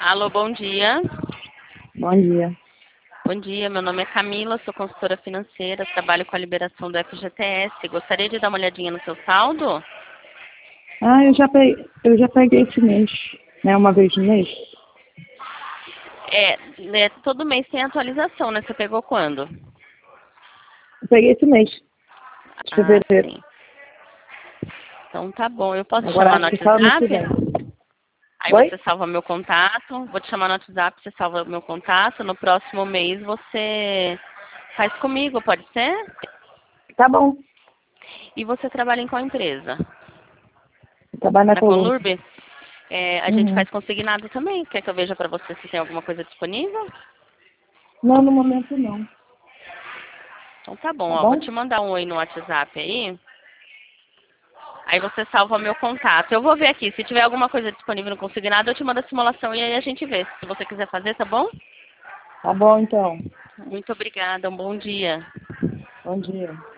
Alô, bom dia. Bom dia. Bom dia, meu nome é Camila, sou consultora financeira, trabalho com a liberação do FGTS. Gostaria de dar uma olhadinha no seu saldo? Eu já peguei esse mês, né? Uma vez no mês. Todo mês tem atualização, né? Você pegou quando? Eu peguei esse mês, de Ah, fevereiro. sim. Então tá bom. Eu posso te Agora chamar no acho que só no que WhatsApp? vem. Aí Oi? você salva meu contato. Vou te chamar no WhatsApp, você salva meu contato. No próximo mês você faz comigo, pode ser? Tá bom. E você trabalha em qual empresa? Eu trabalho na Na Colômbia. Conlurb? A gente Uhum. faz consignado também. Quer que eu veja para você se tem alguma coisa disponível? Não, no momento não. Então tá bom, Tá ó. Vou bom? te mandar um oi no WhatsApp aí. Aí você salva meu contato. Eu vou ver aqui. Se tiver alguma coisa disponível no consignado, eu te mando a simulação e aí a gente vê. Se você quiser fazer, tá bom? Tá bom, então. Muito obrigada. Um bom dia. Bom dia.